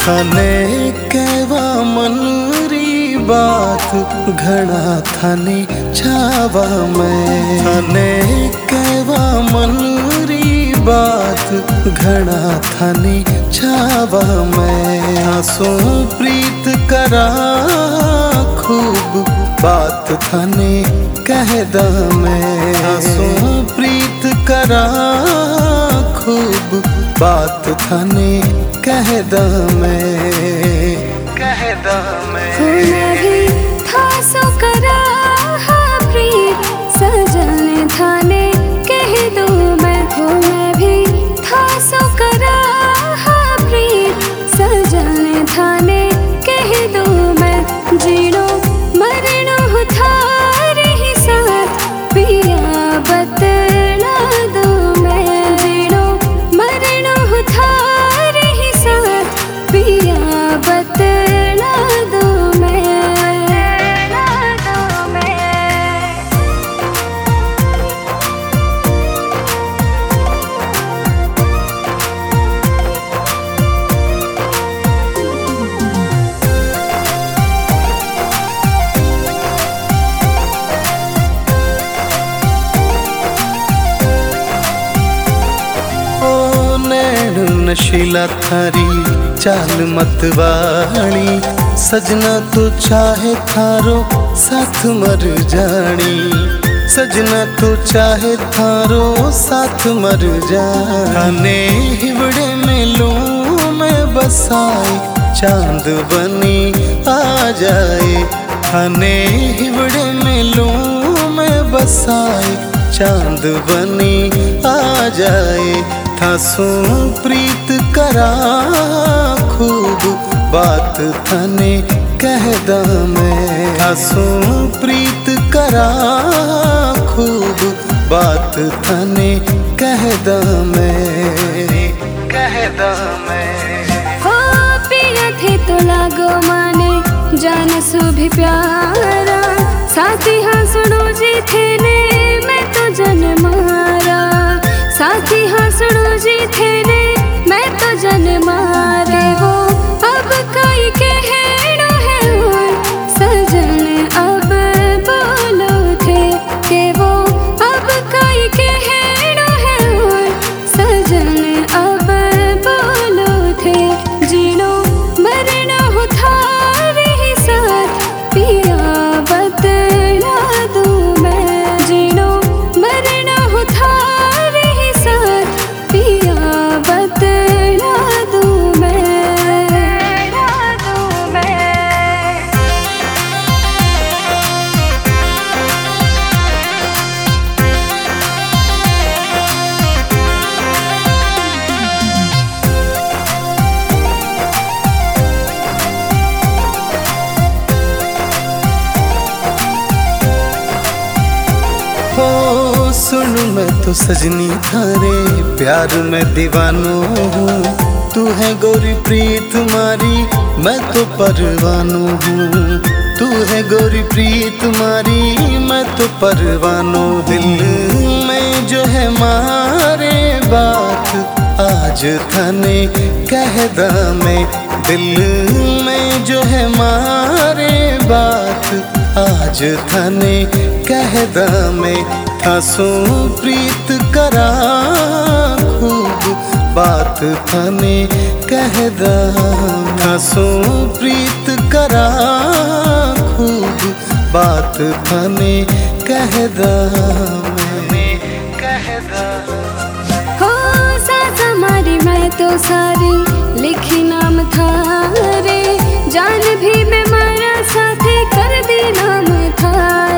थाने कहवा मनरी बात घड़ा थाने छावा मैं। थाने कहवा मनरी बात घड़ा थाने छावा मैं। आंसू प्रीत करा खूब बात थाने कहदा मैं। आंसू प्रीत करा खूब बात थाने कहदा मैं। कहदा मैं भी था सो करा प्रीत सजन थाने कह दो मैं। मैं भी था सो करा प्रीत सजन थाने कह दो मैं। जीनो मरनो था रही साथ पिया बतला दो मैं। जीनो मरनो था रही साथ पिया बतला दो मैं। नशीला थारी चाल मतवाणी सजना तो चाहे थारो साथ मर जानी। सजना तो चाहे थारो साथ मर जाने। हिवड़े में लूं मैं बसाए चांद बनी आ जाए। थाने हिवड़े में लूं मैं बसाए चांद बनी आ जाए। थासू प्रीत करा खूब बात थाने कहदा मैं। थासू प्रीत करा खूब बात थाने कहदा मैं। कहदा मैं हो पिया थे तो लागो माने जान सु भी प्यारा। साथी हाँ सुनो जी थे ने मैं तो जन मारा। साथी हाँ सुनो जी थे ने मैं तो जन मारे। वो अब कई कहनो है सजन अब बोलो थे के वो अब कई कहनो है सजन अब बोलो थे। जीनो मरना था रही साथ पिया बतला दो मैं। जीनो मरना था बतला दूं मैं। हो सुन मैं तो सजनी थारे प्यार में दीवानो हूँ। तू है गोरी प्रीत मारी मैं तो परवानो हूँ। तू है गोरी प्रीत मारी मैं तो परवानो। दिल में जो है मारे बात आज थाने कहदा मैं। दिल में जो है मारे बात आज थाने कहदा मैं। थासू प्रीत करा खूब बात थाने कहदा। थासू प्रीत करा खूब बात थाने कहदा मैं। कहदा हो साथ हमारी मैं तो सारी लिखी नाम थारे। जान भी मैं मारा साथे कर दी नाम थारे।